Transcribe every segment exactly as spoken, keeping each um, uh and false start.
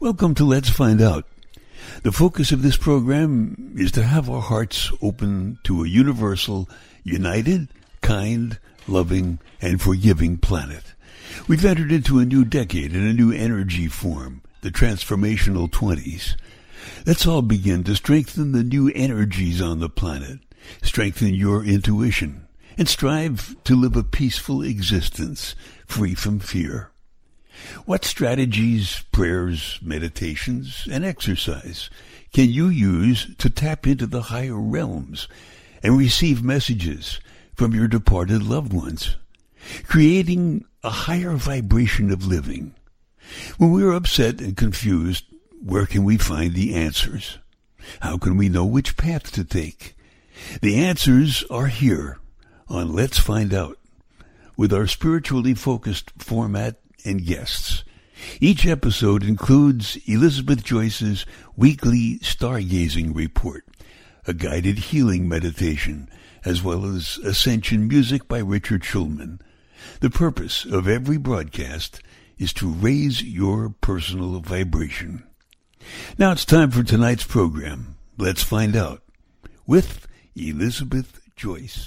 Welcome to Let's Find Out. The focus of this program is to have our hearts open to a universal, united, kind, loving, and forgiving planet. We've entered into a new decade and a new energy form, the transformational twenties. Let's all begin to strengthen the new energies on the planet, strengthen your intuition, and strive to live a peaceful existence, free from fear. What strategies, prayers, meditations, and exercise can you use to tap into the higher realms and receive messages from your departed loved ones, creating a higher vibration of living? When we are upset and confused, where can we find the answers? How can we know which path to take? The answers are here on Let's Find Out, with our spiritually focused format and guests. Each episode includes Elizabeth Joyce's weekly stargazing report, a guided healing meditation, as well as Ascension music by Richard Schulman. The purpose of every broadcast is to raise your personal vibration. Now it's time for tonight's program. Let's Find Out with Elizabeth Joyce.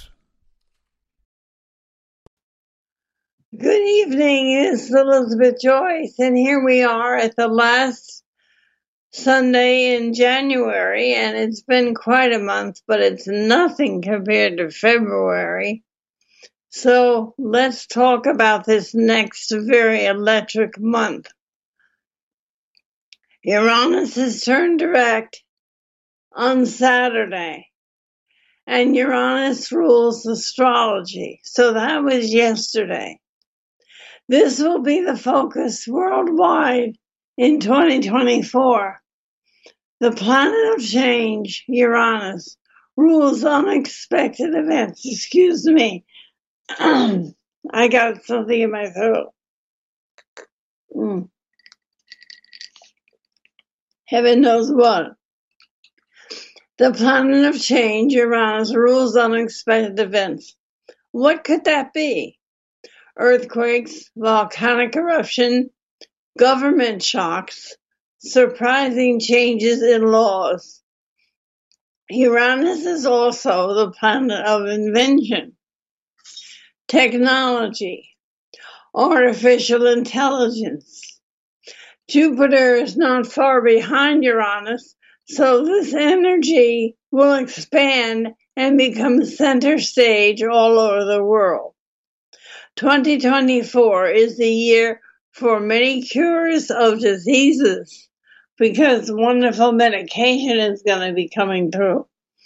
Good evening, it's Elizabeth Joyce, and here we are at the last Sunday in January, and it's been quite a month, but it's nothing compared to February. So let's talk about this next very electric month. Uranus has turned direct on Saturday, and Uranus rules astrology, so that was yesterday. This will be the focus worldwide in twenty twenty-four. The planet of change, Uranus, rules unexpected events. Excuse me. I got something in my throat. Mm. Heaven knows what. The planet of change, Uranus, rules unexpected events. What could that be? Earthquakes, volcanic eruption, government shocks, surprising changes in laws. Uranus is also the planet of invention, technology, artificial intelligence. Jupiter is not far behind Uranus, so this energy will expand and become center stage all over the world. twenty twenty-four is the year for many cures of diseases because wonderful medication is going to be coming through.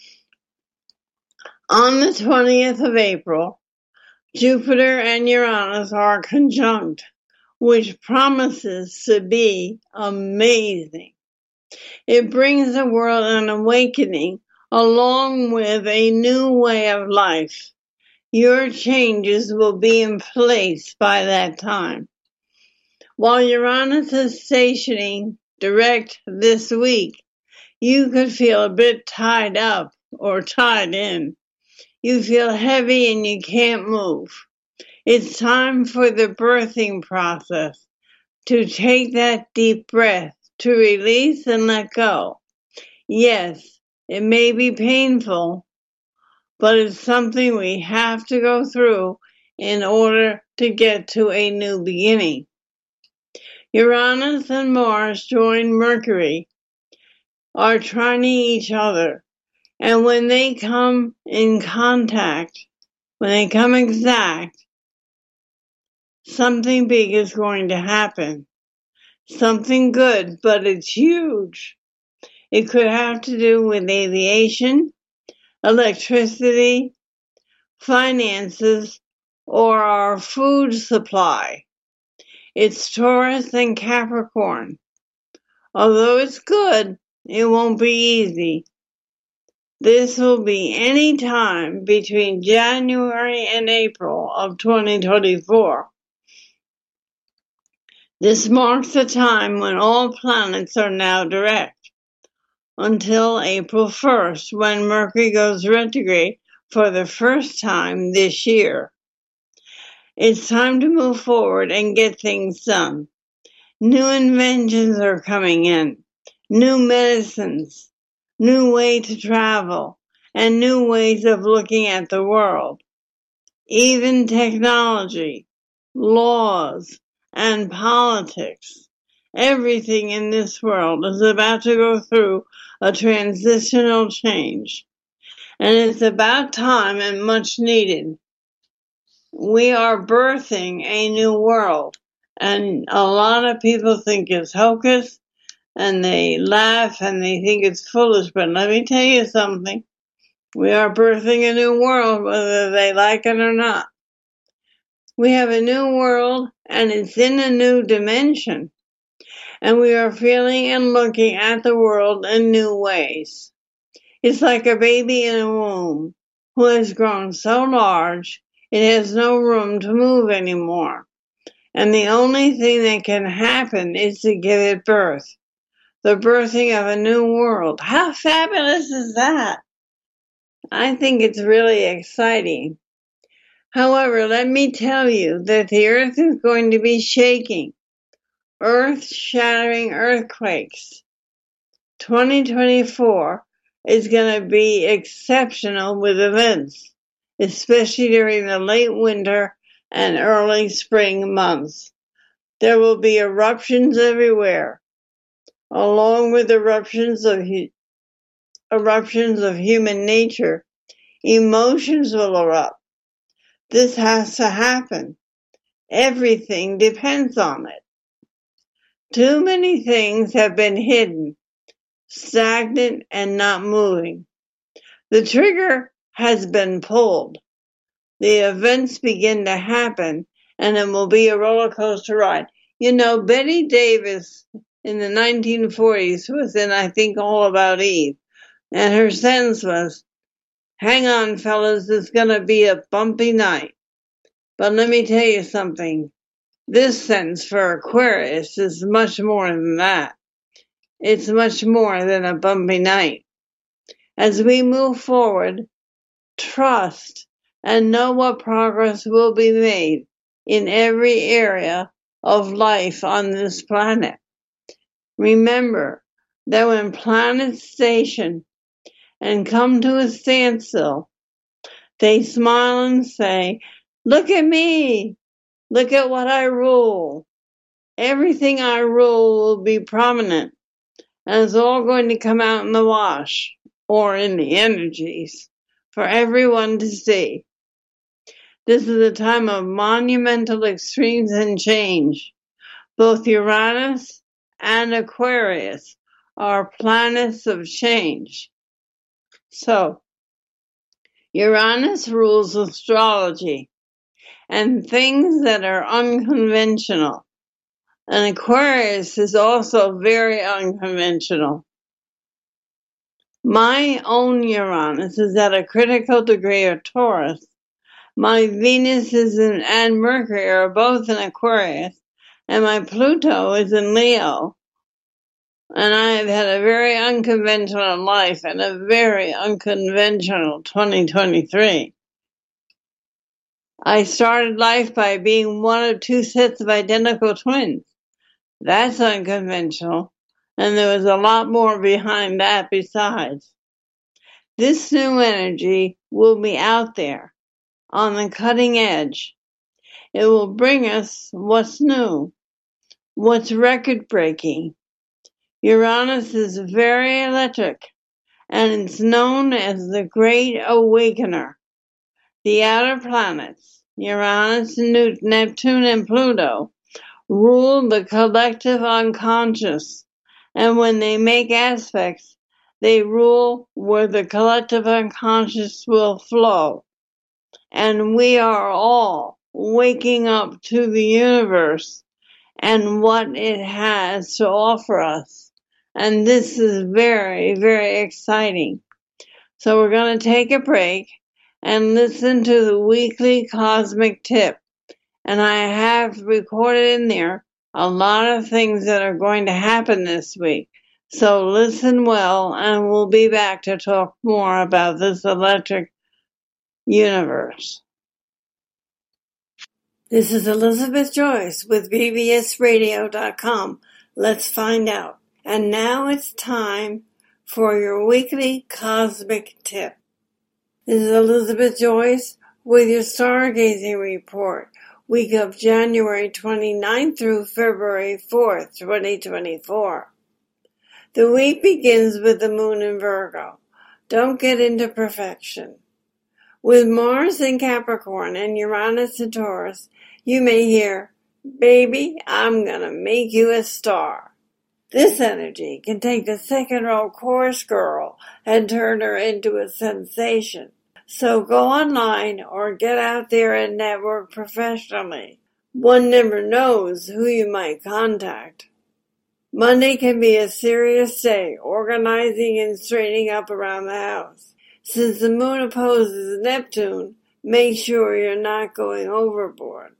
On the twentieth of April, Jupiter and Uranus are conjunct, which promises to be amazing. It brings the world an awakening along with a new way of life. Your changes will be in place by that time. While Uranus is stationing direct this week, you could feel a bit tied up or tied in. You feel heavy and you can't move. It's time for the birthing process, to take that deep breath, to release and let go. Yes, it may be painful, but it's something we have to go through in order to get to a new beginning. Uranus and Mars join Mercury, are trining each other, and when they come in contact, when they come exact, something big is going to happen. Something good, but it's huge. It could have to do with aviation, electricity, finances, or our food supply. It's Taurus and Capricorn. Although it's good, it won't be easy. This will be any time between January and April of twenty twenty-four. This marks a time when all planets are now direct, until April first, when Mercury goes retrograde for the first time this year. It's time to move forward and get things done. New inventions are coming in, new medicines, new way to travel, and new ways of looking at the world. Even technology, laws, and politics. Everything in this world is about to go through a transitional change. And it's about time and much needed. We are birthing a new world. And a lot of people think it's hocus, and they laugh and they think it's foolish. But let me tell you something. We are birthing a new world, whether they like it or not. We have a new world, and it's in a new dimension. And we are feeling and looking at the world in new ways. It's like a baby in a womb who has grown so large it has no room to move anymore. And the only thing that can happen is to give it birth. The birthing of a new world. How fabulous is that? I think it's really exciting. However, let me tell you that the earth is going to be shaking. Earth-shattering earthquakes. twenty twenty-four is going to be exceptional with events, especially during the late winter and early spring months. There will be eruptions everywhere, along with eruptions of eruptions of human nature. Emotions will erupt. This has to happen. Everything depends on it. Too many things have been hidden, stagnant, and not moving. The trigger has been pulled. The events begin to happen, and it will be a roller coaster ride. You know, Betty Davis in the nineteen forties was in, I think, All About Eve, and her sentence was, "Hang on, fellas, it's going to be a bumpy night." But let me tell you something. This sentence for Aquarius is much more than that. It's much more than a bumpy night. As we move forward, trust and know what progress will be made in every area of life on this planet. Remember that when planets station and come to a standstill, they smile and say, "Look at me! Look at what I rule. Everything I rule will be prominent, and it's all going to come out in the wash, or in the energies, for everyone to see." This is a time of monumental extremes and change. Both Uranus and Aquarius are planets of change. So, Uranus rules astrology and things that are unconventional. And Aquarius is also very unconventional. My own Uranus is at a critical degree of Taurus. My Venus is in, and Mercury are both in Aquarius, and my Pluto is in Leo. And I have had a very unconventional life and a very unconventional twenty twenty-three. I started life by being one of two sets of identical twins. That's unconventional, and there was a lot more behind that besides. This new energy will be out there, on the cutting edge. It will bring us what's new, what's record-breaking. Uranus is very electric, and it's known as the Great Awakener. The outer planets, Uranus, Neptune, and Pluto, rule the collective unconscious, and when they make aspects, they rule where the collective unconscious will flow. And we are all waking up to the universe and what it has to offer us. And this is very, very exciting. So we're going to take a break and listen to the weekly cosmic tip. And I have recorded in there a lot of things that are going to happen this week. So listen well, and we'll be back to talk more about this electric universe. This is Elizabeth Joyce with B B S radio dot com. Let's find out. And now it's time for your weekly cosmic tip. This is Elizabeth Joyce with your stargazing report, week of January twenty-ninth through February fourth, twenty twenty-four. The week begins with the moon in Virgo. Don't get into perfection. With Mars in Capricorn and Uranus in Taurus, you may hear, "Baby, I'm gonna make you a star." This energy can take the second-row chorus girl and turn her into a sensation. So go online or get out there and network professionally. One never knows who you might contact. Monday can be a serious day, organizing and straightening up around the house. Since the moon opposes Neptune, make sure you're not going overboard.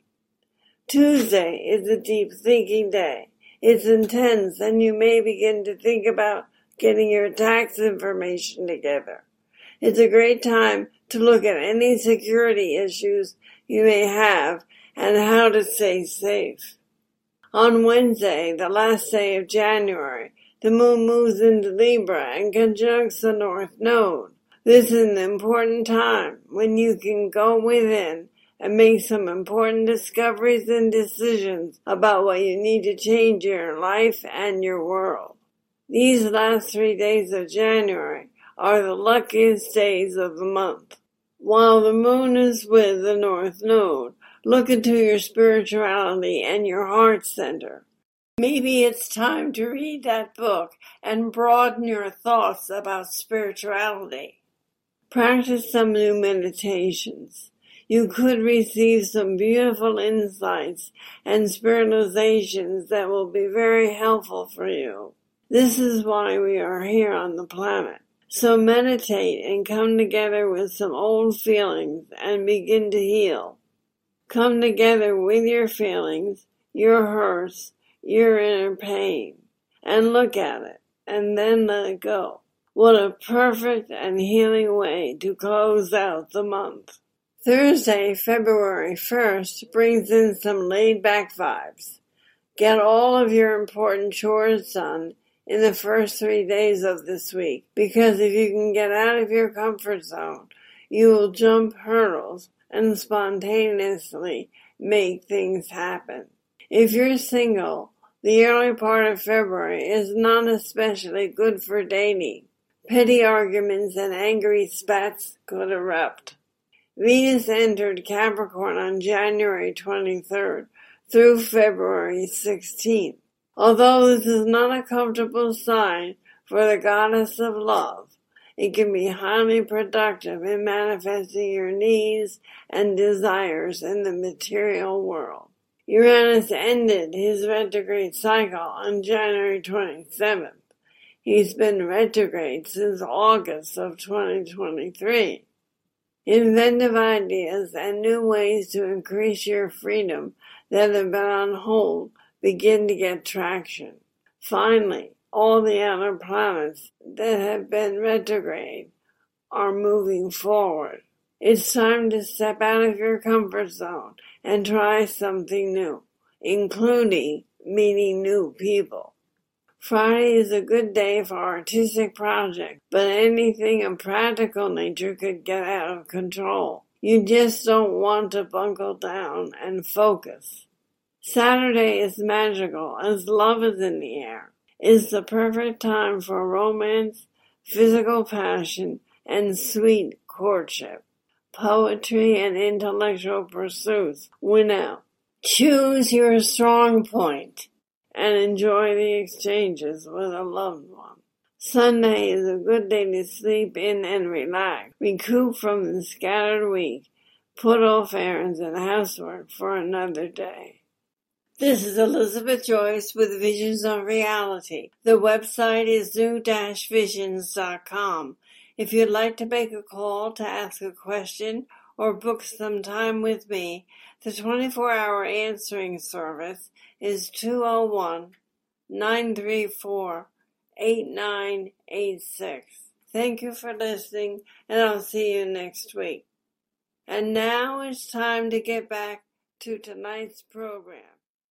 Tuesday is a deep thinking day. It's intense, and you may begin to think about getting your tax information together. It's a great time to look at any security issues you may have and how to stay safe. On Wednesday, the last day of January, the moon moves into Libra and conjuncts the North Node. This is an important time when you can go within and make some important discoveries and decisions about what you need to change in your life and your world. These last three days of January are the luckiest days of the month. While the moon is with the North Node, look into your spirituality and your heart center. Maybe it's time to read that book and broaden your thoughts about spirituality. Practice some new meditations. You could receive some beautiful insights and spiritualizations that will be very helpful for you. This is why we are here on the planet. So meditate and come together with some old feelings and begin to heal. Come together with your feelings, your hurts, your inner pain, and look at it, and then let it go. What a perfect and healing way to close out the month. Thursday, February first, brings in some laid-back vibes. Get all of your important chores done in the first three days of this week, because if you can get out of your comfort zone, you will jump hurdles and spontaneously make things happen. If you're single, the early part of February is not especially good for dating. Petty arguments and angry spats could erupt. Venus entered Capricorn on January twenty-third through February sixteenth. Although this is not a comfortable sign for the goddess of love, it can be highly productive in manifesting your needs and desires in the material world. Uranus ended his retrograde cycle on January twenty-seventh. He's been retrograde since August of twenty twenty-three. Inventive ideas and new ways to increase your freedom that have been on hold begin to get traction. Finally, all the outer planets that have been retrograde are moving forward. It's time to step out of your comfort zone and try something new, including meeting new people. Friday is a good day for artistic projects, but anything of practical nature could get out of control. You just don't want to buckle down and focus. Saturday is magical as love is in the air. It's the perfect time for romance, physical passion, and sweet courtship. Poetry and intellectual pursuits win out. Choose your strong point and enjoy the exchanges with a loved one. Sunday is a good day to sleep in and relax. Recoup from the scattered week. Put off errands and housework for another day. This is Elizabeth Joyce with Visions of Reality. The website is new dash visions dot com. If you'd like to make a call to ask a question or book some time with me, the twenty-four hour answering service is two oh one, nine three four, eight nine eight six. Thank you for listening, and I'll see you next week. And now it's time to get back to tonight's program.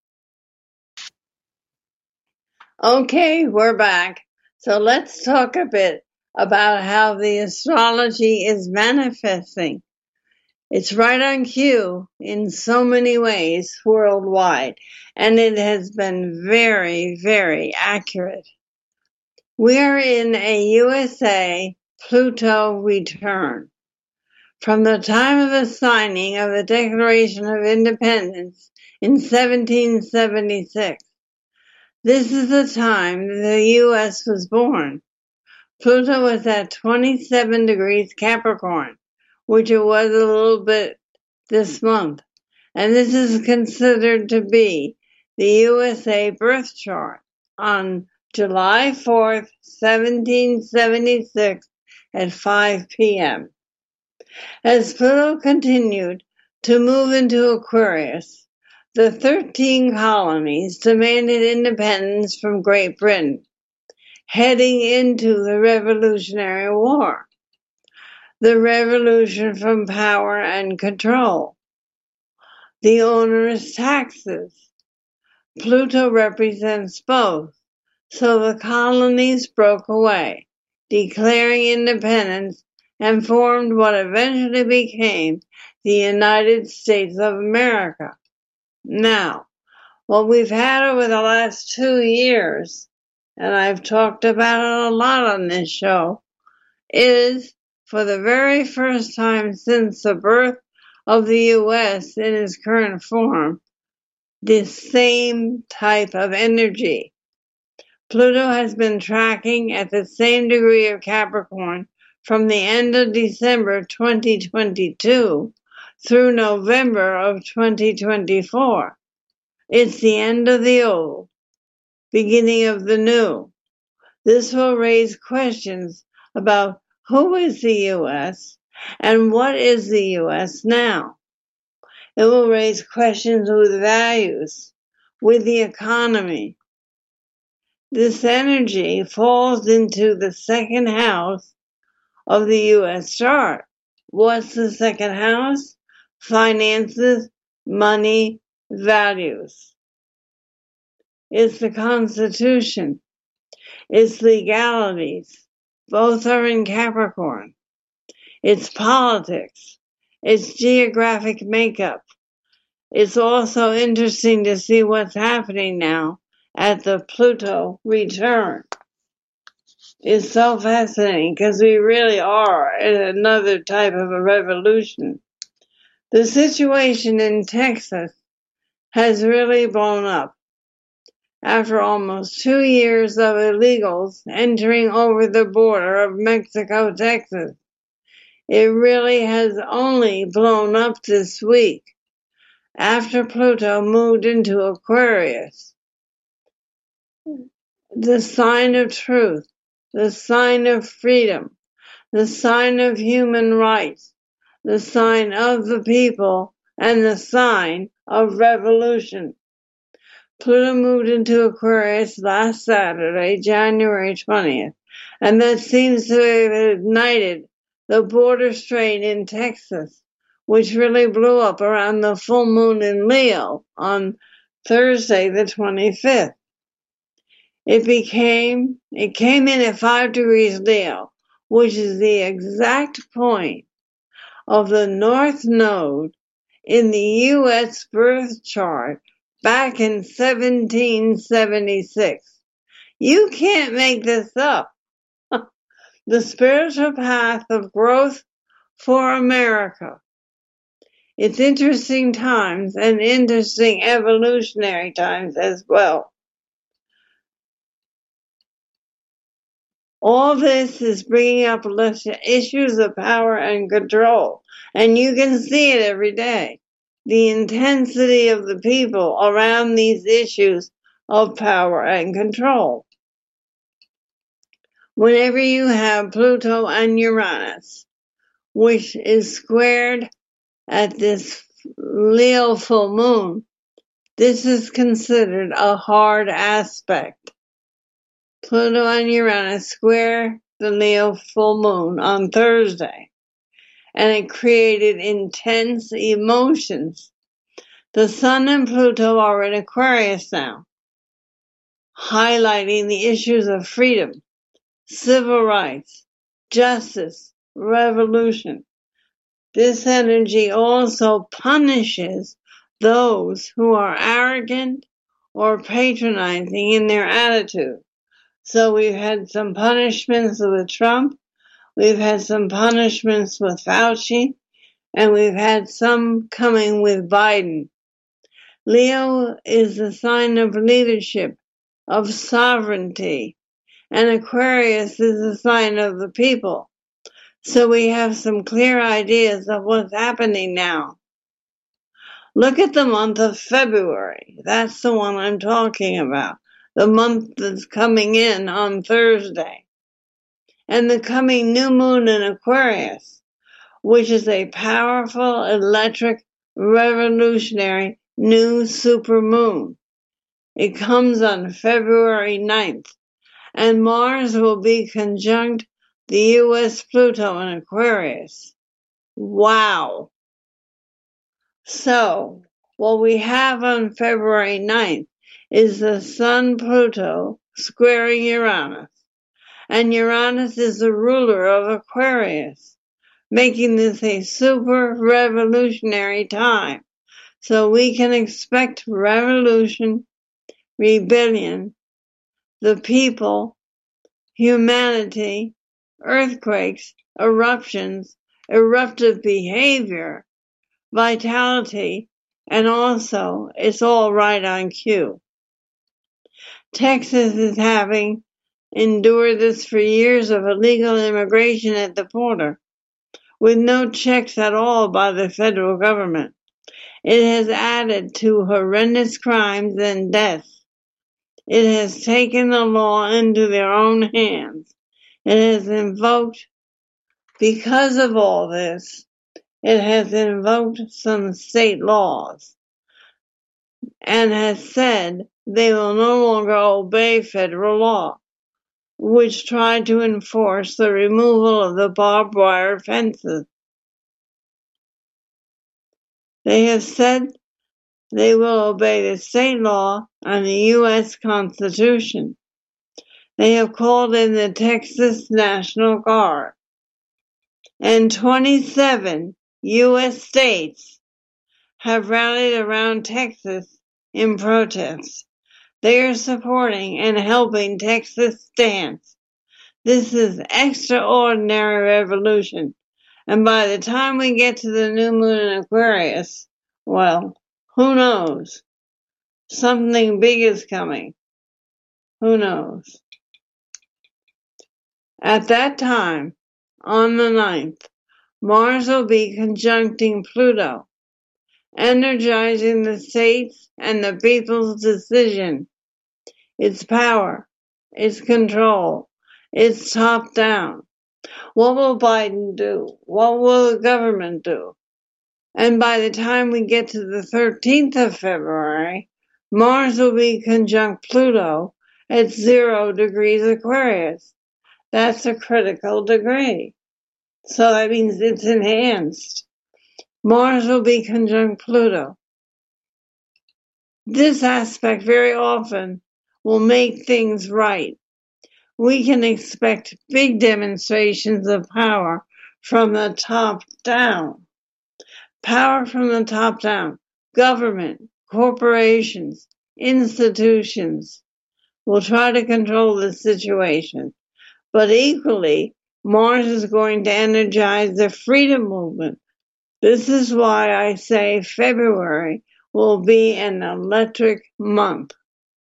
Okay, we're back. So let's talk a bit about how the astrology is manifesting. It's right on cue in so many ways worldwide, and it has been very, very accurate. We're in a U S A Pluto return. From the time of the signing of the Declaration of Independence in seventeen seventy-six, this is the time the U S was born. Pluto was at twenty-seven degrees Capricorn, which it was a little bit this month, and this is considered to be the U S A birth chart on July fourth, seventeen seventy-six at five p.m. As Pluto continued to move into Aquarius, the thirteen colonies demanded independence from Great Britain, heading into the Revolutionary War, the revolution from power and control, the onerous taxes. Pluto represents both, so the colonies broke away, declaring independence, and formed what eventually became the United States of America. Now, what we've had over the last two years, and I've talked about it a lot on this show, is, for the very first time since the birth of the U S in its current form, the same type of energy. Pluto has been tracking at the same degree of Capricorn from the end of December twenty twenty-two through November of twenty twenty-four. It's the end of the old, beginning of the new. This will raise questions about who is the U S and what is the U S now. It will raise questions with values, with the economy. This energy falls into the second house of the U S chart. What's the second house? Finances, money, values. It's the Constitution. It's legalities. Both are in Capricorn. It's politics. It's geographic makeup. It's also interesting to see what's happening now at the Pluto return. It's so fascinating because we really are in another type of a revolution. The situation in Texas has really blown up. After almost two years of illegals entering over the border of Mexico, Texas, it really has only blown up this week after Pluto moved into Aquarius. The sign of truth, the sign of freedom, the sign of human rights, the sign of the people, and the sign of revolution. Pluto moved into Aquarius last Saturday, January twentieth, and that seems to have ignited the border strain in Texas, which really blew up around the full moon in Leo on Thursday the twenty-fifth. It became, it came in at five degrees Leo, which is the exact point of the North Node in the U S birth chart back in seventeen seventy-six. You can't make this up. The spiritual path of growth for America. It's interesting times and interesting evolutionary times as well. All this is bringing up issues of power and control, and you can see it every day. The intensity of the people around these issues of power and control. Whenever you have Pluto and Uranus, which is squared at this Leo full moon, this is considered a hard aspect. Pluto and Uranus square the Leo full moon on Thursday, and it created intense emotions. The Sun and Pluto are in Aquarius now, highlighting the issues of freedom, civil rights, justice, revolution. This energy also punishes those who are arrogant or patronizing in their attitude. So we've had some punishments with Trump, we've had some punishments with Fauci, and we've had some coming with Biden. Leo is the sign of leadership, of sovereignty, and Aquarius is the sign of the people. So we have some clear ideas of what's happening now. Look at the month of February. That's the one I'm talking about. The month that's coming in on Thursday. And the coming new moon in Aquarius, which is a powerful, electric, revolutionary new supermoon. It comes on February ninth, and Mars will be conjunct the U S Pluto in Aquarius. Wow! So, what we have on February ninth is the Sun Pluto squaring Uranus, and Uranus is the ruler of Aquarius, making this a super revolutionary time. So we can expect revolution, rebellion, the people, humanity, earthquakes, eruptions, eruptive behavior, vitality, and also it's all right on cue. Texas is having endured this for years of illegal immigration at the border, with no checks at all by the federal government. It has added to horrendous crimes and deaths. It has taken the law into their own hands. It has invoked, because of all this, it has invoked some state laws and has said they will no longer obey federal law, which tried to enforce the removal of the barbed wire fences. They have said they will obey the state law and the U S Constitution. They have called in the Texas National Guard. And twenty-seven U S states have rallied around Texas in protest. They are supporting and helping Texas stand. This is extraordinary revolution. And by the time we get to the new moon in Aquarius, well, who knows? Something big is coming. Who knows? At that time, on the ninth, Mars will be conjuncting Pluto, energizing the states and the people's decision, its power, its control, its top down. What will Biden do? What will the government do? And by the time we get to the thirteenth of February, Mars will be conjunct Pluto at zero degrees Aquarius. That's a critical degree. So that means it's enhanced. Mars will be conjunct Pluto. This aspect very often will make things right. We can expect big demonstrations of power from the top down. Power from the top down. Government, corporations, institutions will try to control the situation. But equally, Mars is going to energize the freedom movement. This is why I say February will be an electric month.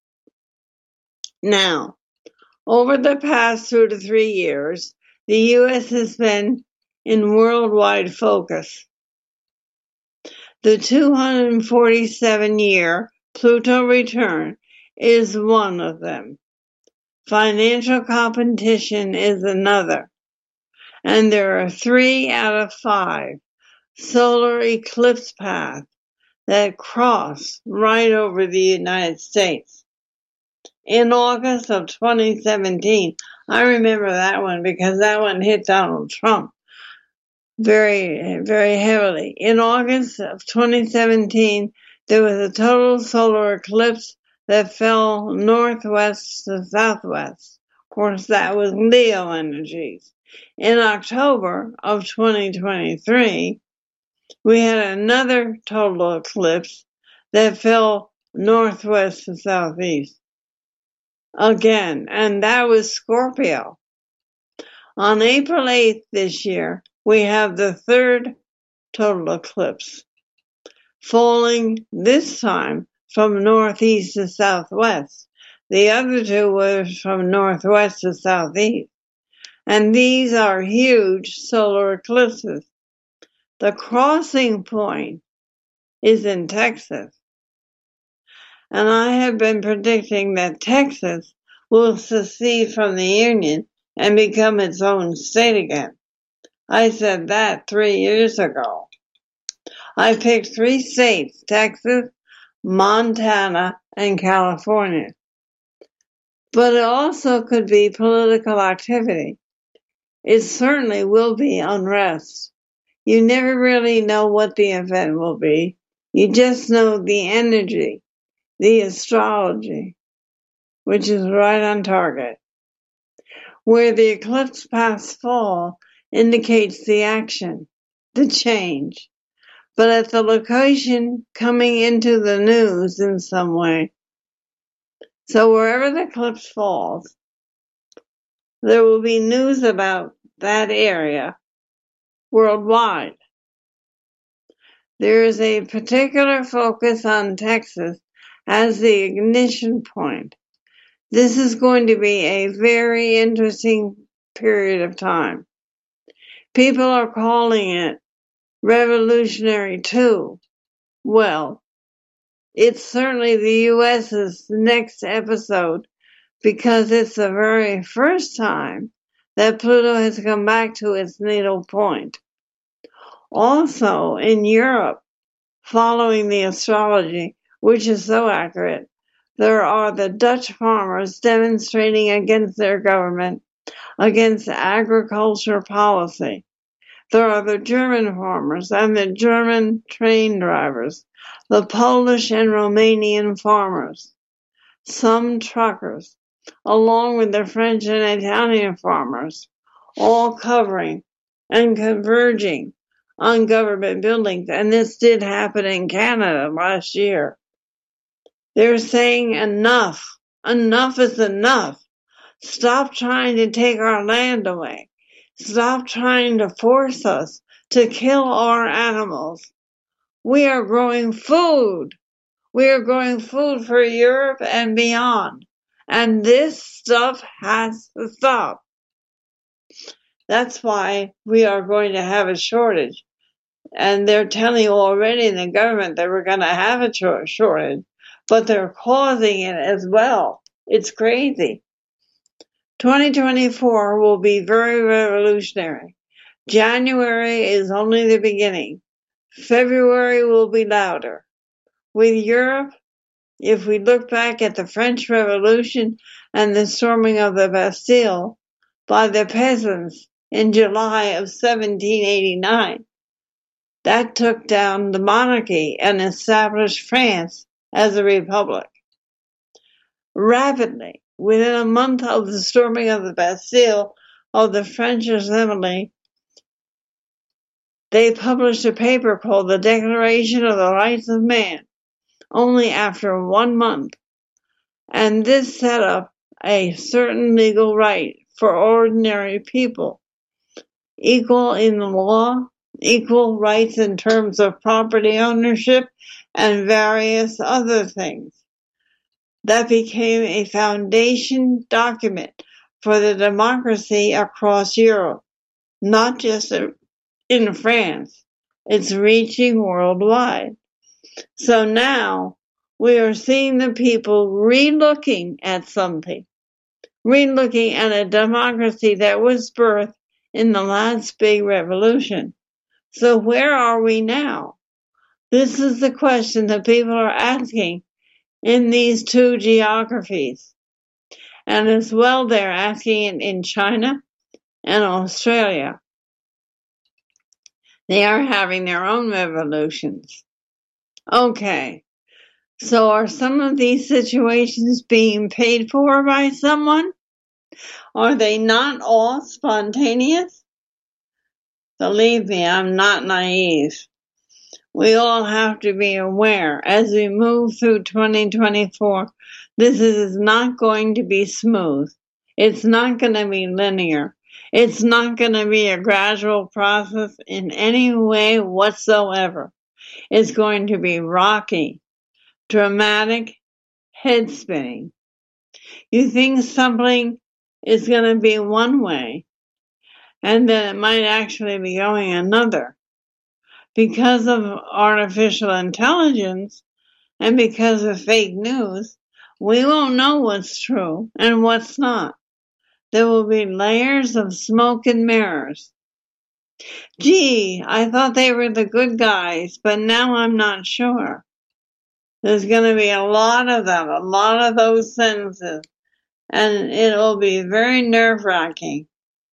Now, over the past two to three years, the U S has been in worldwide focus. The two hundred forty-seven year Pluto return is one of them. Financial competition is another. And there are three out of five solar eclipse paths that cross right over the United States. In August of twenty seventeen, I remember that one because that one hit Donald Trump very, very heavily. In August of twenty seventeen, there was a total solar eclipse that fell northwest to southwest. Of course, that was Leo energies. In October of twenty twenty-three, we had another total eclipse that fell northwest to southeast again, and that was Scorpio. On April eighth this year, we have the third total eclipse, falling this time from northeast to southwest. The other two were from northwest to southeast. And these are huge solar eclipses. The crossing point is in Texas. And I have been predicting that Texas will secede from the Union and become its own state again. I said that three years ago. I picked three states, Texas, Montana, and California. But it also could be political activity. It certainly will be unrest. You never really know what the event will be. You just know the energy, the astrology, which is right on target. Where the eclipse paths fall indicates the action, the change, but at the location coming into the news in some way. So wherever the eclipse falls, there will be news about that area worldwide. There is a particular focus on Texas as the ignition point. This is going to be a very interesting period of time. People are calling it Revolutionary two. Well, it's certainly the U S's next episode because it's the very first time that Pluto has come back to its natal point. Also, in Europe, following the astrology, which is so accurate, there are the Dutch farmers demonstrating against their government, against agriculture policy. There are the German farmers and the German train drivers, the Polish and Romanian farmers, some truckers, along with the French and Italian farmers, all covering and converging on government buildings. And this did happen in Canada last year. They're saying enough. Enough is enough. Stop trying to take our land away. Stop trying to force us to kill our animals. We are growing food. We are growing food for Europe and beyond. And this stuff has to stop. That's why we are going to have a shortage. And they're telling you already in the government that we're going to have a shortage. But they're causing it as well. It's crazy. twenty twenty-four will be very revolutionary. January is only the beginning. February will be louder. With Europe, if we look back at the French Revolution and the storming of the Bastille by the peasants in July of seventeen eighty-nine, that took down the monarchy and established France as a republic. Rapidly, within a month of the storming of the Bastille of the French Assembly, they published a paper called the Declaration of the Rights of Man, only after one month. And this set up a certain legal right for ordinary people, equal in the law, equal rights in terms of property ownership, and various other things. That became a foundation document for the democracy across Europe, not just in France. It's reaching worldwide. So now we are seeing the people re-looking at something, re-looking at a democracy that was birthed in the last big revolution. So where are we now? This is the question that people are asking in these two geographies. And as well, they're asking it in China and Australia. They are having their own revolutions. Okay, So are some of these situations being paid for by someone? Are they not all spontaneous? Believe me, I'm not naive. We all have to be aware as we move through twenty twenty-four, this is not going to be smooth. It's not going to be linear. It's not going to be a gradual process in any way whatsoever. It's going to be rocky, dramatic, head spinning. You think something is going to be one way, and then it might actually be going another. Because of artificial intelligence and because of fake news, we won't know what's true and what's not. There will be layers of smoke and mirrors. Gee, I thought they were the good guys, but now I'm not sure. There's going to be a lot of them, a lot of those sentences, and it'll be very nerve-wracking.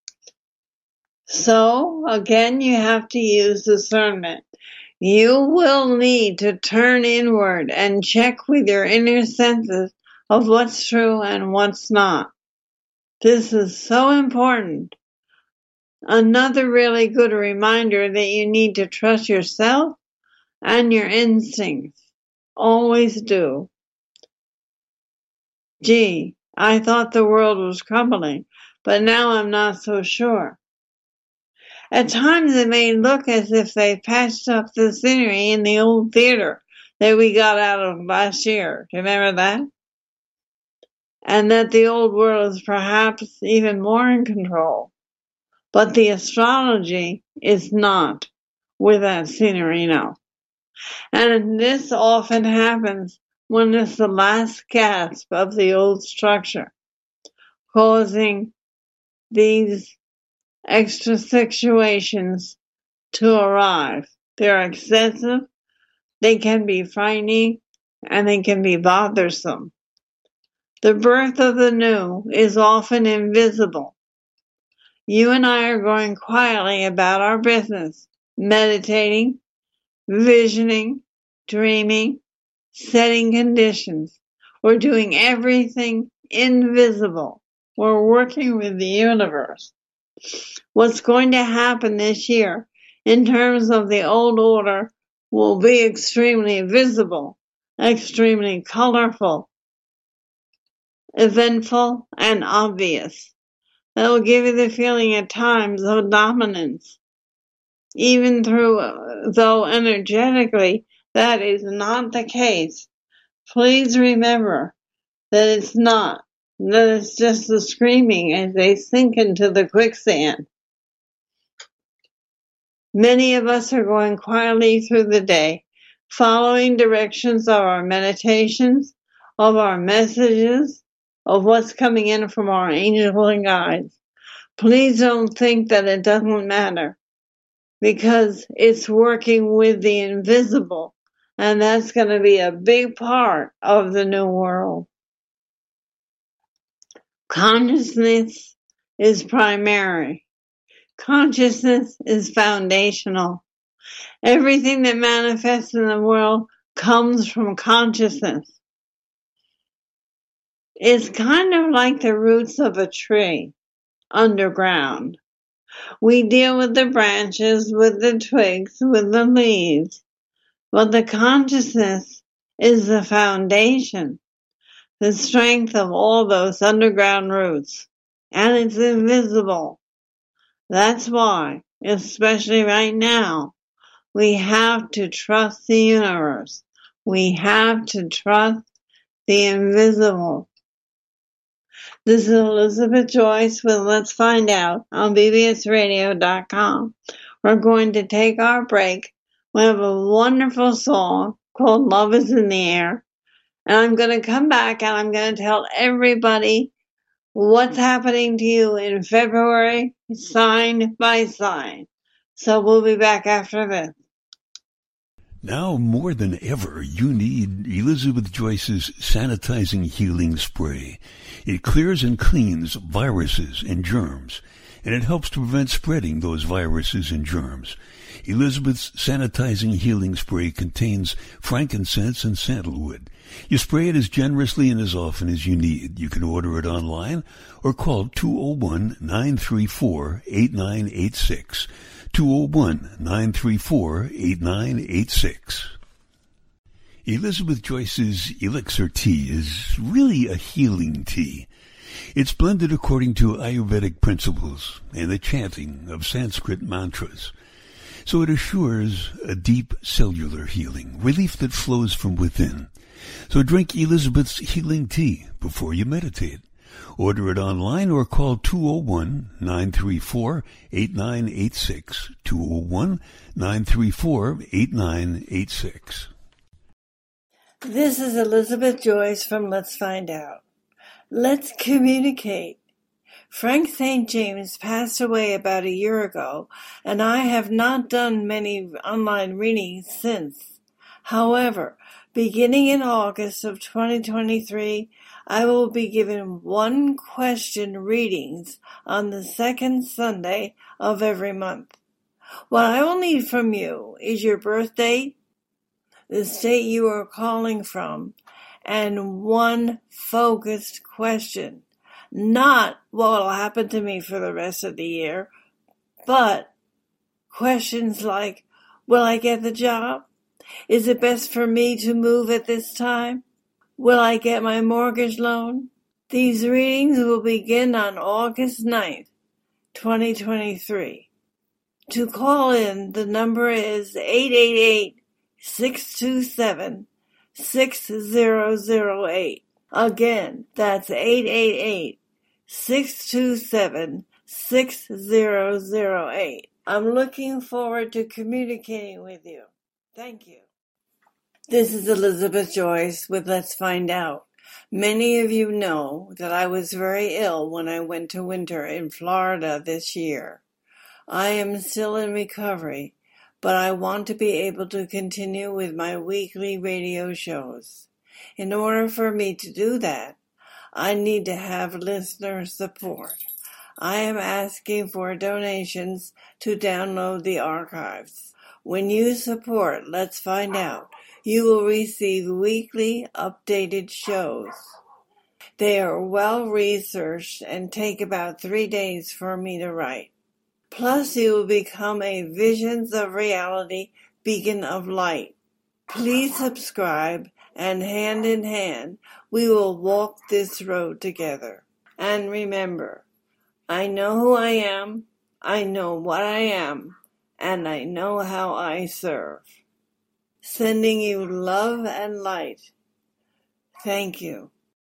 So, again, you have to use discernment. You will need to turn inward and check with your inner senses of what's true and what's not. This is so important. Another really good reminder that you need to trust yourself and your instincts. Always do. Gee, I thought the world was crumbling, but now I'm not so sure. At times it may look as if they patched up the scenery in the old theater that we got out of last year. Do you remember that? And that the old world is perhaps even more in control. But the astrology is not with that scenery now. And this often happens when it's the last gasp of the old structure, causing these extra situations to arrive. They're excessive, they can be frightening, and they can be bothersome. The birth of the new is often invisible. You and I are going quietly about our business, meditating, visioning, dreaming, setting conditions. We're doing everything invisible. We're working with the universe. What's going to happen this year in terms of the old order will be extremely visible, extremely colorful, eventful, and obvious. That will give you the feeling at times of dominance. Even through, though energetically that is not the case, please remember that it's not, that it's just the screaming as they sink into the quicksand. Many of us are going quietly through the day, following directions of our meditations, of our messages, of what's coming in from our angels and guides. Please don't think that it doesn't matter, because it's working with the invisible, and that's going to be a big part of the new world. Consciousness is primary. Consciousness is foundational. Everything that manifests in the world comes from consciousness. It's kind of like the roots of a tree underground. We deal with the branches, with the twigs, with the leaves, but the consciousness is the foundation, the strength of all those underground roots, and it's invisible. That's why, especially right now, we have to trust the universe. We have to trust the invisible. This is Elizabeth Joyce with Let's Find Out on B B S radio dot com. We're going to take our break. We have a wonderful song called Love is in the Air. And I'm going to come back and I'm going to tell everybody what's happening to you in February, sign by sign. So we'll be back after this. Now more than ever, you need Elizabeth Joyce's Sanitizing Healing Spray. It clears and cleans viruses and germs, and it helps to prevent spreading those viruses and germs. Elizabeth's Sanitizing Healing Spray contains frankincense and sandalwood. You spray it as generously and as often as you need. You can order it online or call two oh one, nine three four, eight nine eight six. two oh one, nine three four, eight nine eight six. Elizabeth Joyce's Elixir Tea is really a healing tea. It's blended according to Ayurvedic principles and the chanting of Sanskrit mantras. So it assures a deep cellular healing, relief that flows from within. So drink Elizabeth's healing tea before you meditate. Order it online or call two oh one, nine three four, eight nine eight six, two oh one, nine three four, eight nine eight six. This is Elizabeth Joyce from Let's Find Out. Let's communicate. Frank Saint James passed away about a year ago, and I have not done many online readings since. However, beginning in August of twenty twenty-three, I will be given one question readings on the second Sunday of every month. What I will need from you is your birth date, the state you are calling from, and one focused question. Not what will happen to me for the rest of the year, but questions like, will I get the job? Is it best for me to move at this time? Will I get my mortgage loan? These readings will begin on August ninth, twenty twenty-three. To call in, the number is eight eight eight, six two seven, six zero zero eight. Again, that's eight eight eight, six two seven, six zero zero eight. I'm looking forward to communicating with you. Thank you. This is Elizabeth Joyce with Let's Find Out. Many of you know that I was very ill when I went to winter in Florida this year. I am still in recovery, but I want to be able to continue with my weekly radio shows. In order for me to do that, I need to have listener support. I am asking for donations to download the archives. When you support Let's Find Out, you will receive weekly updated shows. They are well researched and take about three days for me to write. Plus, you will become a Visions of Reality beacon of light. Please subscribe, and hand in hand, we will walk this road together. And remember, I know who I am, I know what I am, and I know how I serve. Sending you love and light. Thank you.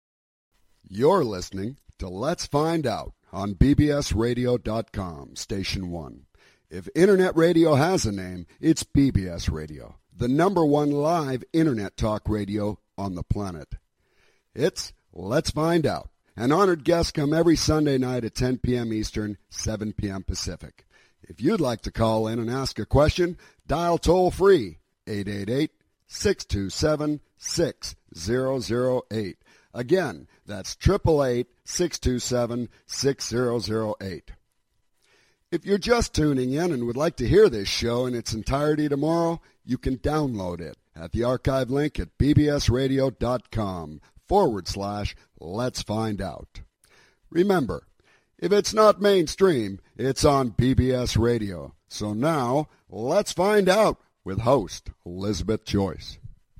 You're listening to Let's Find Out on B B S radio dot com, Station one. If Internet radio has a name, it's B B S Radio, the number one live Internet talk radio on the planet. It's Let's Find Out. An honored guest come every Sunday night at ten p.m. Eastern, seven p.m. Pacific. If you'd like to call in and ask a question, dial toll-free eight eight eight, six two seven, six zero zero eight. Again, that's eight eight eight, six two seven, six zero zero eight. If you're just tuning in and would like to hear this show in its entirety tomorrow, you can download it at the archive link at bbsradio.com forward slash let's find out. Remember, if it's not mainstream, it's on B B S Radio. So now, let's find out with host Elizabeth Joyce.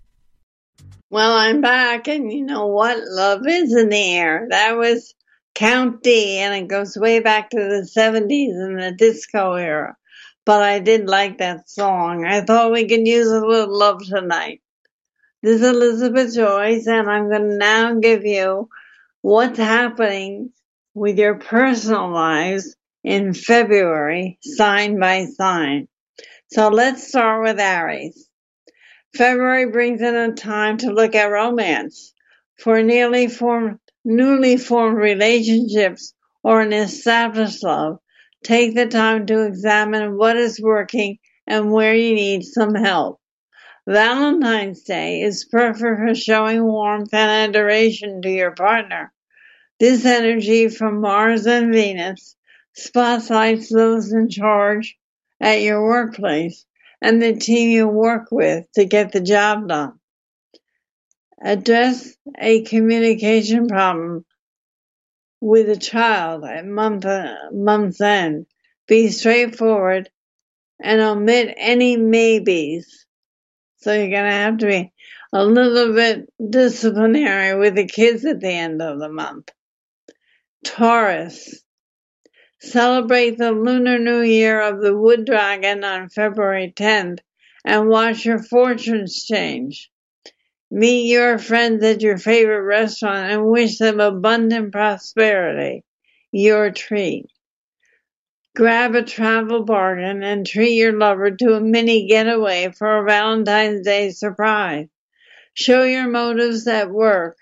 Well, I'm back, and you know what? Love is in the air. That was Count D, and it goes way back to the seventies and the disco era. But I did like that song. I thought we could use a little love tonight. This is Elizabeth Joyce, and I'm going to now give you what's happening with your personal lives in February, sign by sign. So let's start with Aries. February brings in a time to look at romance. For nearly formed, newly formed relationships or an established love, take the time to examine what is working and where you need some help. Valentine's Day is perfect for showing warmth and adoration to your partner. This energy from Mars and Venus spotlights those in charge at your workplace and the team you work with to get the job done. Address a communication problem with a child at month, month's end. Be straightforward and omit any maybes. So you're going to have to be a little bit disciplinary with the kids at the end of the month. Taurus. Celebrate the Lunar New Year of the Wood Dragon on February tenth and watch your fortunes change. Meet your friends at your favorite restaurant and wish them abundant prosperity. Your treat. Grab a travel bargain and treat your lover to a mini getaway for a Valentine's Day surprise. Show your motives at work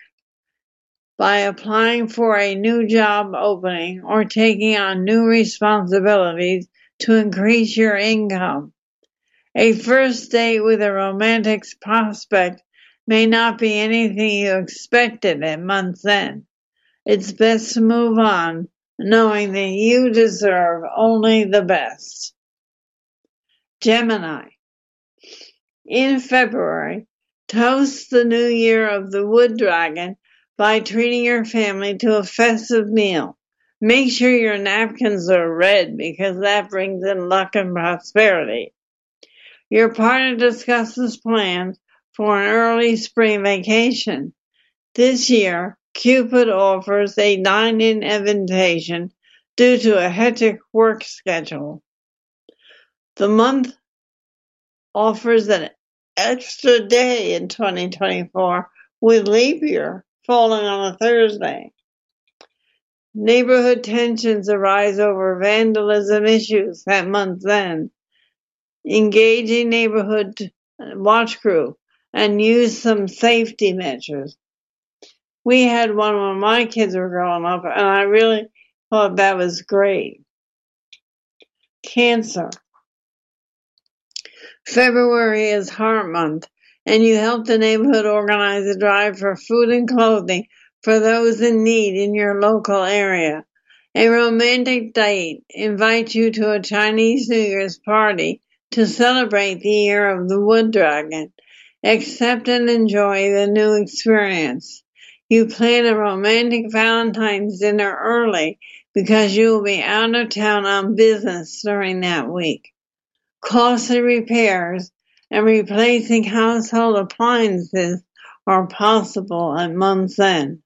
by applying for a new job opening or taking on new responsibilities to increase your income. A first date with a romantic prospect may not be anything you expected at month's end. It's best to move on, knowing that you deserve only the best. Gemini. In February, toast the new year of the Wood Dragon by treating your family to a festive meal. Make sure your napkins are red because that brings in luck and prosperity. Your partner discusses plans for an early spring vacation. This year, Cupid offers a dine-in invitation due to a hectic work schedule. The month offers an extra day in twenty twenty-four with leap year falling on a Thursday. Neighborhood tensions arise over vandalism issues at month's end. Engage a neighborhood watch crew and use some safety measures. We had one when my kids were growing up, and I really thought that was great. Cancer. February is Heart Month, and you help the neighborhood organize a drive for food and clothing for those in need in your local area. A romantic date invites you to a Chinese New Year's party to celebrate the year of the Wood Dragon. Accept and enjoy the new experience. You plan a romantic Valentine's dinner early because you will be out of town on business during that week. Costly repairs and replacing household appliances are possible at month's end.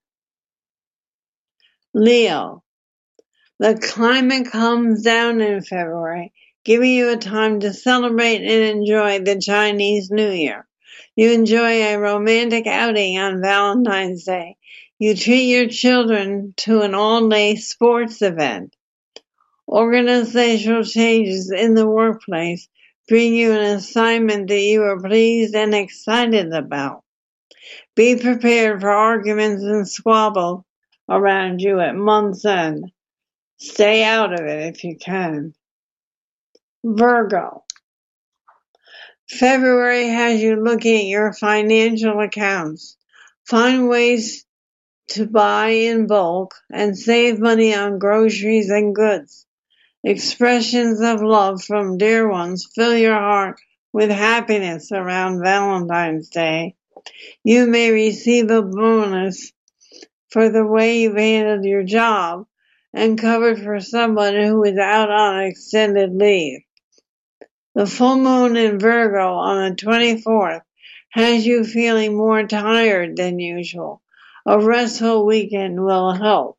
Leo. The climate comes down in February, giving you a time to celebrate and enjoy the Chinese New Year. You enjoy a romantic outing on Valentine's Day. You treat your children to an all-day sports event. Organizational changes in the workplace bring you an assignment that you are pleased and excited about. Be prepared for arguments and squabbles around you at month's end. Stay out of it if you can. Virgo. February has you looking at your financial accounts. Find ways to buy in bulk and save money on groceries and goods. Expressions of love from dear ones fill your heart with happiness around Valentine's Day. You may receive a bonus for the way you've handled your job and covered for someone who is out on extended leave. The full moon in Virgo on the twenty-fourth has you feeling more tired than usual. A restful weekend will help.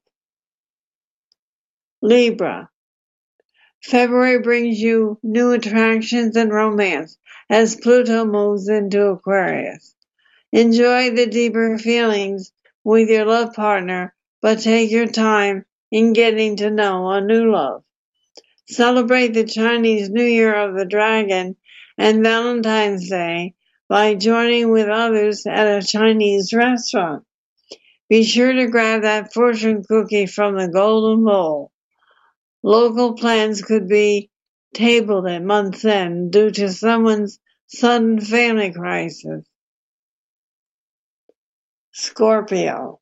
Libra. February brings you new attractions and romance as Pluto moves into Aquarius. Enjoy the deeper feelings with your love partner, but take your time in getting to know a new love. Celebrate the Chinese New Year of the Dragon and Valentine's Day by joining with others at a Chinese restaurant. Be sure to grab that fortune cookie from the Golden Bowl. Local plans could be tabled at month's end due to someone's sudden family crisis. Scorpio.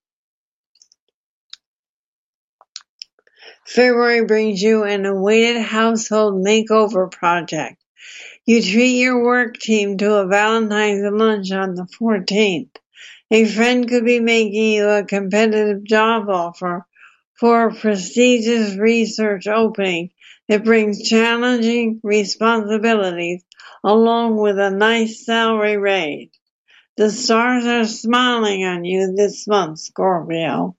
February brings you an awaited household makeover project. You treat your work team to a Valentine's lunch on the fourteenth. A friend could be making you a competitive job offer for a prestigious research opening that brings challenging responsibilities along with a nice salary raise. The stars are smiling on you this month, Scorpio.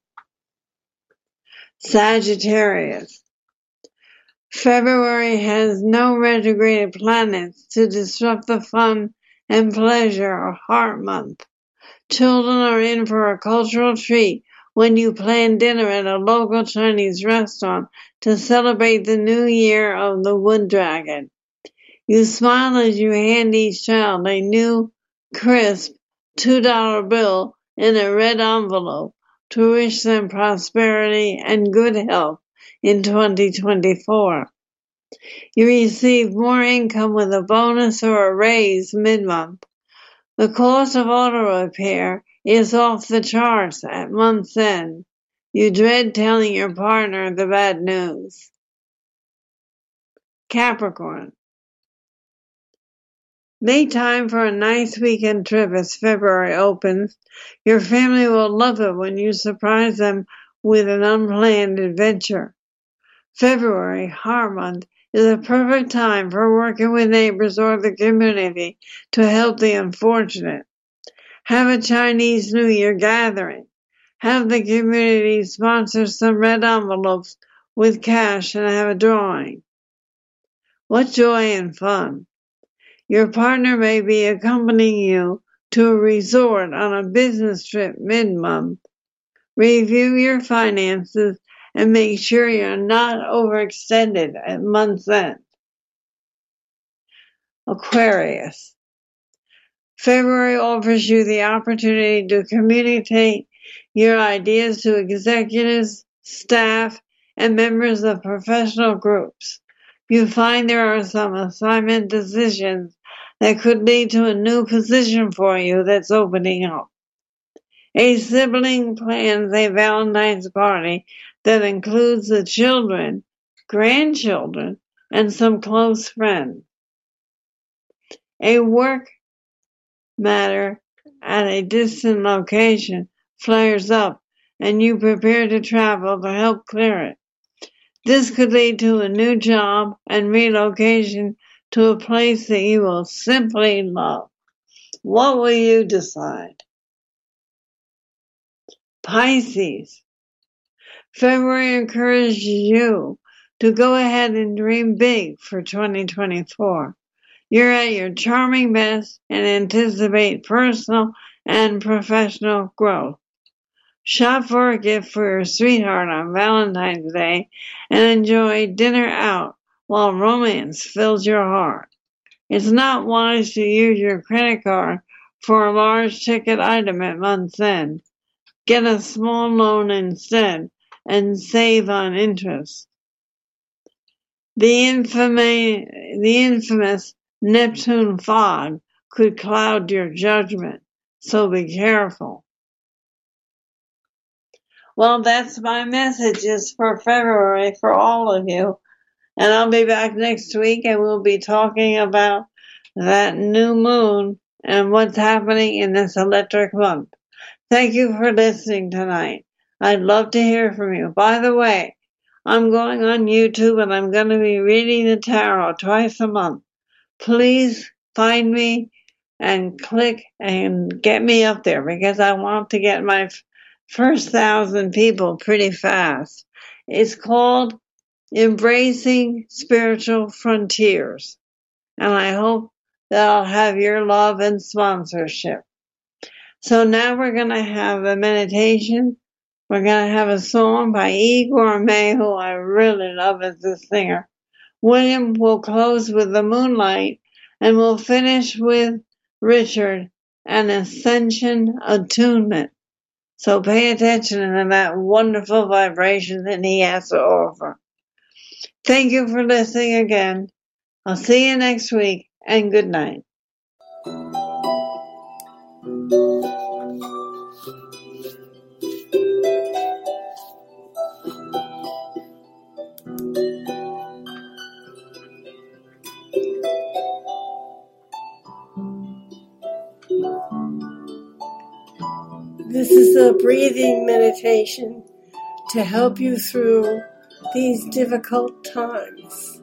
Sagittarius. February has no retrograde planets to disrupt the fun and pleasure of Heart Month. Children are in for a cultural treat when you plan dinner at a local Chinese restaurant to celebrate the new year of the Wood Dragon. You smile as you hand each child a new, crisp two dollar bill in a red envelope to wish them prosperity and good health in twenty twenty-four. You receive more income with a bonus or a raise mid-month. The cost of auto repair is off the charts at month's end. You dread telling your partner the bad news. Capricorn. Make time for a nice weekend trip as February opens. Your family will love it when you surprise them with an unplanned adventure. February, Heart Month, is a perfect time for working with neighbors or the community to help the unfortunate. Have a Chinese New Year gathering. Have the community sponsor some red envelopes with cash and have a drawing. What joy and fun. Your partner may be accompanying you to a resort on a business trip mid-month. Review your finances and make sure you're not overextended at month's end. Aquarius. February offers you the opportunity to communicate your ideas to executives, staff, and members of professional groups. You find there are some assignment decisions that could lead to a new position for you that's opening up. A sibling plans a Valentine's party that includes the children, grandchildren, and some close friends. A work matter at a distant location flares up and you prepare to travel to help clear it. This could lead to a new job and relocation to a place that you will simply love. What will you decide? Pisces. February encourages you to go ahead and dream big for twenty twenty-four. You're at your charming best and anticipate personal and professional growth. Shop for a gift for your sweetheart on Valentine's Day and enjoy dinner out while romance fills your heart. It's not wise to use your credit card for a large ticket item at month's end. Get a small loan instead and save on interest. The infamous, the infamous Neptune fog could cloud your judgment, so be careful. Well, that's my messages for February for all of you. And I'll be back next week and we'll be talking about that new moon and what's happening in this electric month. Thank you for listening tonight. I'd love to hear from you. By the way, I'm going on YouTube and I'm going to be reading the tarot twice a month. Please find me and click and get me up there because I want to get my f- first thousand people pretty fast. It's called Embracing Spiritual Frontiers. And I hope that I'll have your love and sponsorship. So now we're going to have a meditation. We're going to have a song by Igor May, who I really love as a singer. William will close with the Moonlight, and we'll finish with Richard, an Ascension Attunement. So pay attention to that wonderful vibration that he has to offer. Thank you for listening again. I'll see you next week, and good night. This is a breathing meditation to help you through these difficult times.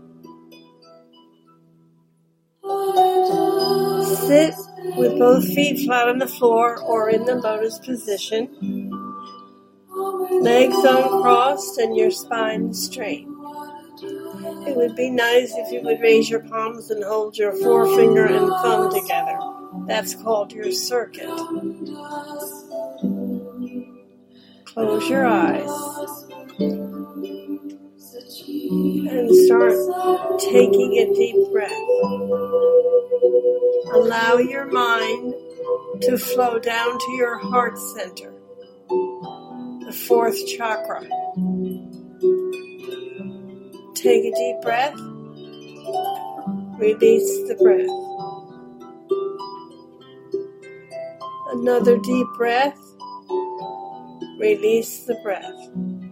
Sit with both feet flat on the floor or in the lotus position, legs uncrossed and your spine straight. It would be nice if you would raise your palms and hold your forefinger and thumb together. That's called your circuit. Close your eyes and start taking a deep breath. Allow your mind to flow down to your heart center, the fourth chakra. Take a deep breath. Release the breath. Another deep breath. Release the breath.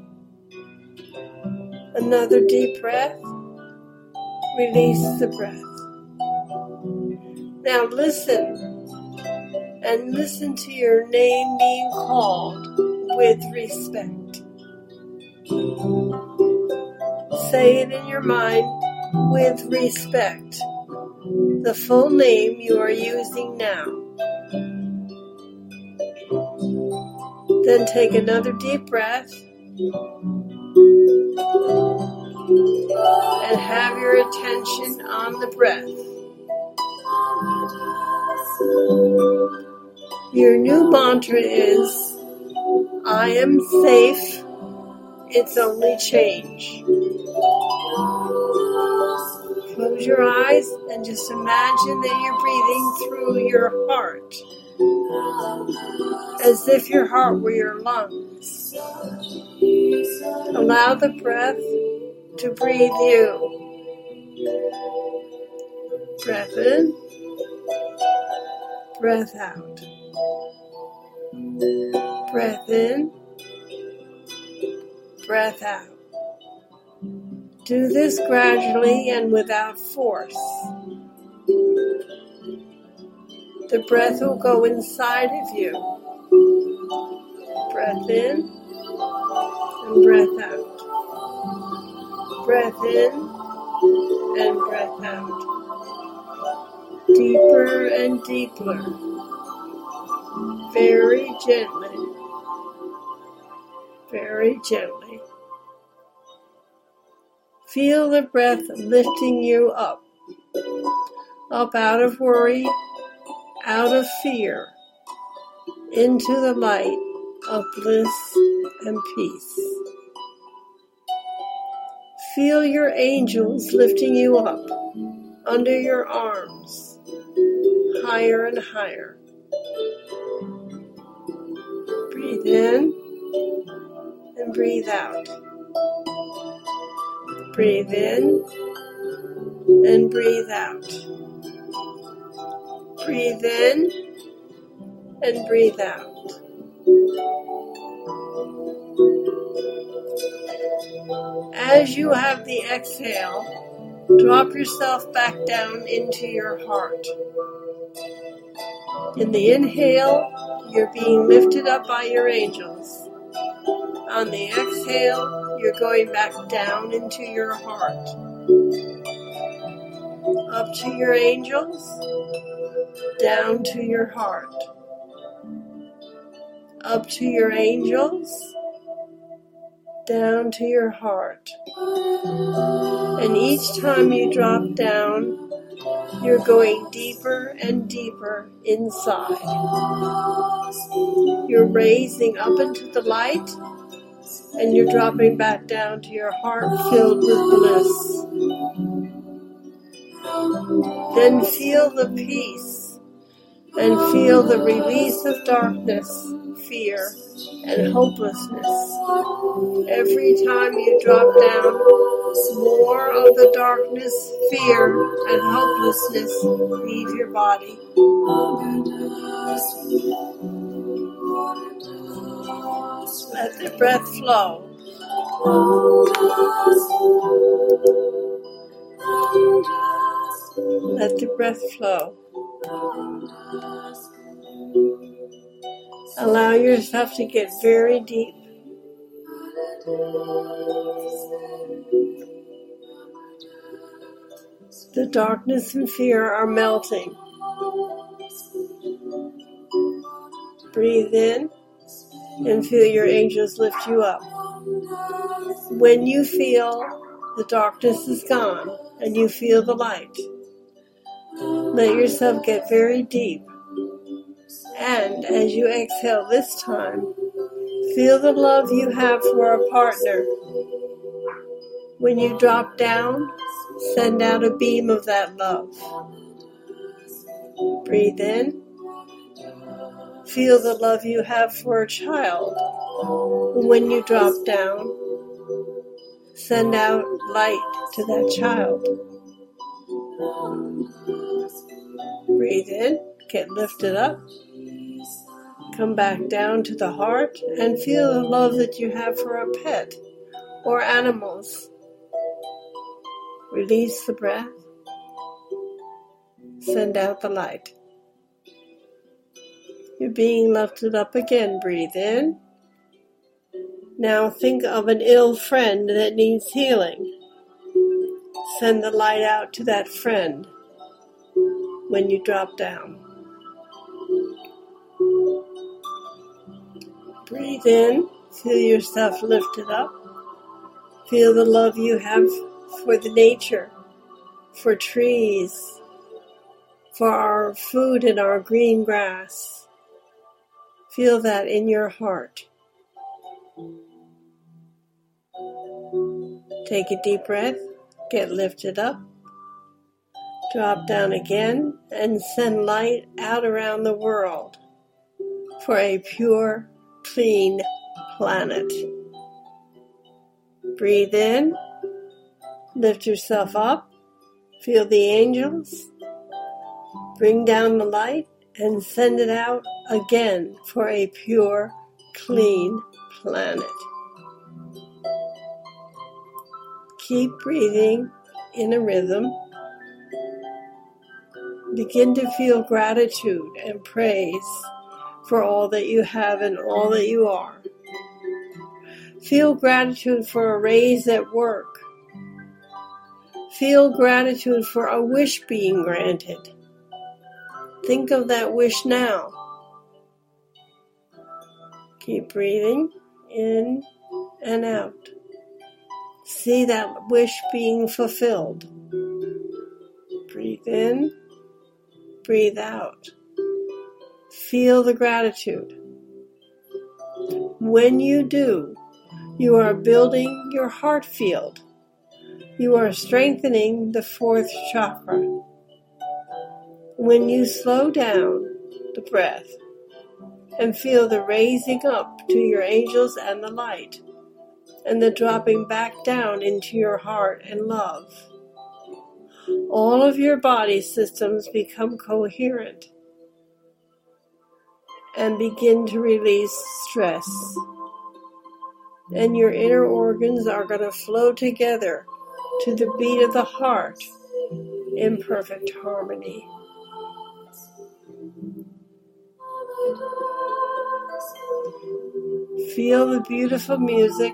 Another deep breath. Release the breath. Now listen, and listen to your name being called with respect. Say it in your mind with respect, the full name you are using now. Then take another deep breath and have your attention on the breath. Your new mantra is, I am safe, it's only change. Close your eyes and just imagine that you're breathing through your heart, as if your heart were your lungs. Allow the breath to breathe you. Breath in, breath out. Breath in, breath out. Do this gradually and without force. The breath will go inside of you. Breath in and breath out. Breath in and breath out. Deeper and deeper. Very gently. Very gently. Feel the breath lifting you up. Up out of worry, out of fear, into the light of bliss and peace. Feel your angels lifting you up under your arms, higher and higher. Breathe in and breathe out. Breathe in and breathe out. Breathe in and breathe out. As you have the exhale, drop yourself back down into your heart. In the inhale, you're being lifted up by your angels. On the exhale, you're going back down into your heart. Up to your angels, down to your heart. Up to your angels, down to your heart. And each time you drop down, you're going deeper and deeper inside. You're raising up into the light, and you're dropping back down to your heart filled with bliss. Then feel the peace and feel the release of darkness, fear, and hopelessness. Every time you drop down, more of the darkness, fear, and hopelessness leave your body. Let the breath flow. Let the breath flow. Allow yourself to get very deep. The darkness and fear are melting. Breathe in and feel your angels lift you up. When you feel the darkness is gone and you feel the light, let yourself get very deep. And as you exhale this time, feel the love you have for a partner. When you drop down, send out a beam of that love. Breathe in. Feel the love you have for a child. When you drop down, send out light to that child. Breathe in, get lifted up. Come back down to the heart and feel the love that you have for a pet or animals. Release the breath. Send out the light. You're being lifted up again. Breathe in. Now think of an ill friend that needs healing. Send the light out to that friend when you drop down. Breathe in. Feel yourself lifted up. Feel the love you have for the nature, for trees, for our food and our green grass. Feel that in your heart. Take a deep breath, get lifted up, drop down again, and send light out around the world for a pure, clean planet. Breathe in. Lift yourself up, feel the angels, bring down the light, and send it out again for a pure, clean planet. Keep breathing in a rhythm. Begin to feel gratitude and praise for all that you have and all that you are. Feel gratitude for a raise at work. Feel gratitude for a wish being granted. Think of that wish now. Keep breathing in and out. See that wish being fulfilled. Breathe in, breathe out. Feel the gratitude. When you do, you are building your heart field. You are strengthening the fourth chakra. When you slow down the breath and feel the raising up to your angels and the light, and the dropping back down into your heart and love, all of your body systems become coherent and begin to release stress. And your inner organs are going to flow together to the beat of the heart in perfect harmony. Feel the beautiful music.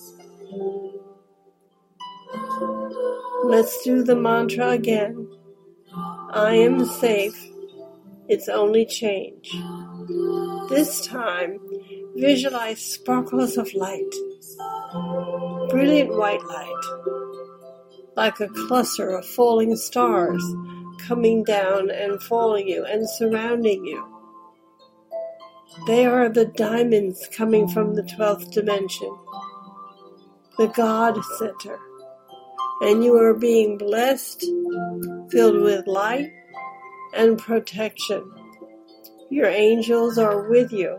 Let's do the mantra again. I am safe. It's only change. This time, visualize sparkles of light, brilliant white light, like a cluster of falling stars coming down and following you and surrounding you. They are the diamonds coming from the twelfth dimension, the God Center, and you are being blessed, filled with light and protection. Your angels are with you.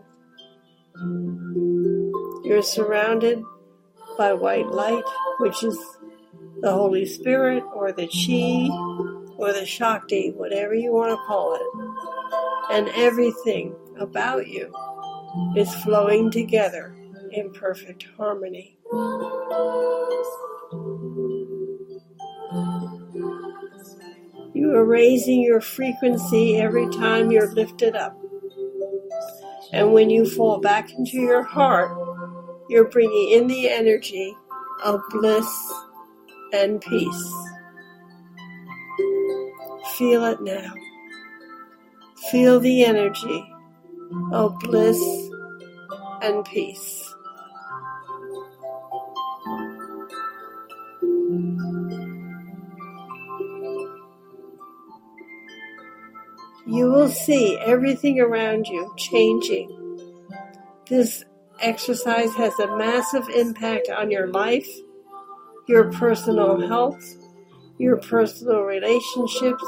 You're surrounded by white light, which is the Holy Spirit or the Chi or the Shakti, whatever you want to call it. And everything about you is flowing together in perfect harmony. You are raising your frequency every time you're lifted up. And when you fall back into your heart, you're bringing in the energy of bliss and peace. Feel it now. Feel the energy of bliss and peace. You will see everything around you changing. This exercise has a massive impact on your life, your personal health, your personal relationships,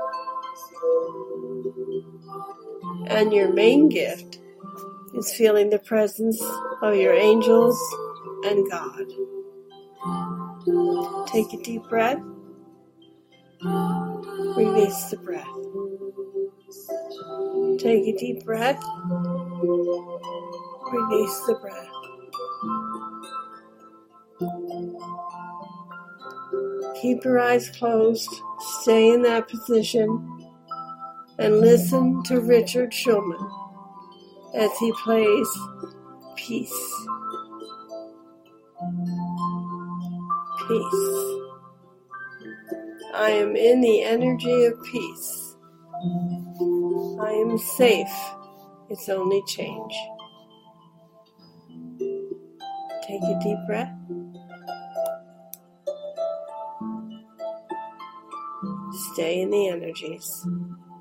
and your main gift is feeling the presence of your angels and God. Take a deep breath. Release the breath. Take a deep breath. Release the breath. Keep your eyes closed. Stay in that position and listen to Richard Shulman as he plays Peace. Peace. I am in the energy of peace. I am safe. It's only change. Take a deep breath. Stay in the energies.